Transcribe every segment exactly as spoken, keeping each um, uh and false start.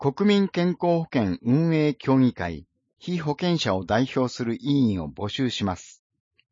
国民健康保険運営協議会、被保険者を代表する委員を募集します。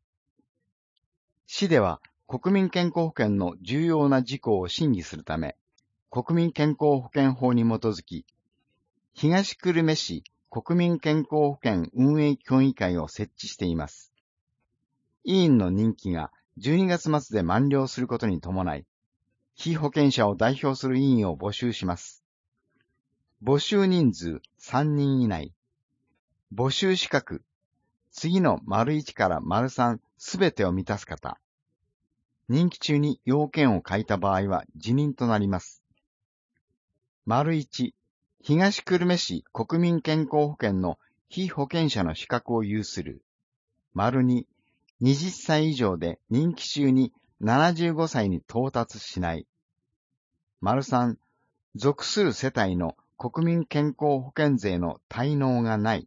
市では国民健康保険の重要な事項を審議するため、国民健康保険法に基づき、東久留米市国民健康保険運営協議会を設置しています。委員の任期がじゅうにがつ末で満了することに伴い、被保険者を代表する委員を募集します。募集人数さんにん以内。募集資格、次の丸いちから丸さんすべてを満たす方。任期中に要件を欠いた場合は辞任となります。丸いち、東久留米市国民健康保険の被保険者の資格を有する。丸に、はたち以上で任期中にななじゅうごさいに到達しない。丸さん、属する世帯の国民健康保険税の滞納がない。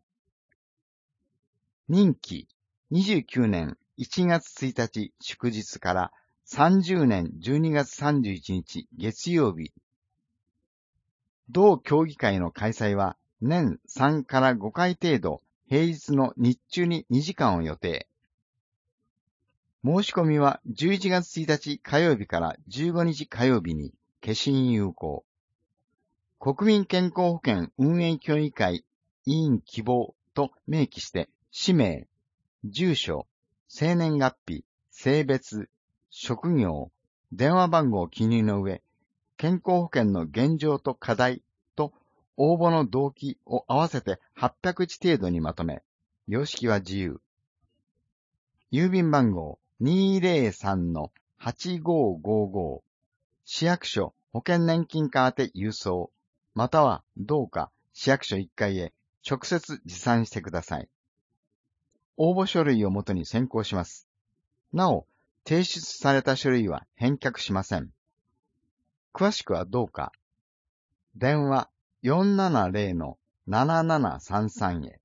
任期にじゅうきゅうねんいちがつついたち祝日からさんじゅうねんじゅうにがつさんじゅういちにち月曜日。同協議会の開催は年さんからごかい程度、平日の日中ににじかんを予定。申し込みはじゅういちがつついたち火曜日からじゅうごにち火曜日に消印有効。国民健康保険運営協議会委員希望と明記して氏名、住所、生年月日、性別、職業、電話番号を記入の上、健康保険の現状と課題と応募の動機を合わせてはっぴゃくじ程度にまとめ、様式は自由。郵便番号 にーぜろさんのはちごーごーごー、市役所保険年金課宛て郵送、またはどうか市役所いっかいへ直接持参してください。応募書類をもとに選考します。なお、提出された書類は返却しません。詳しくはどうか。電話 よんななぜろのななななさんさん へ。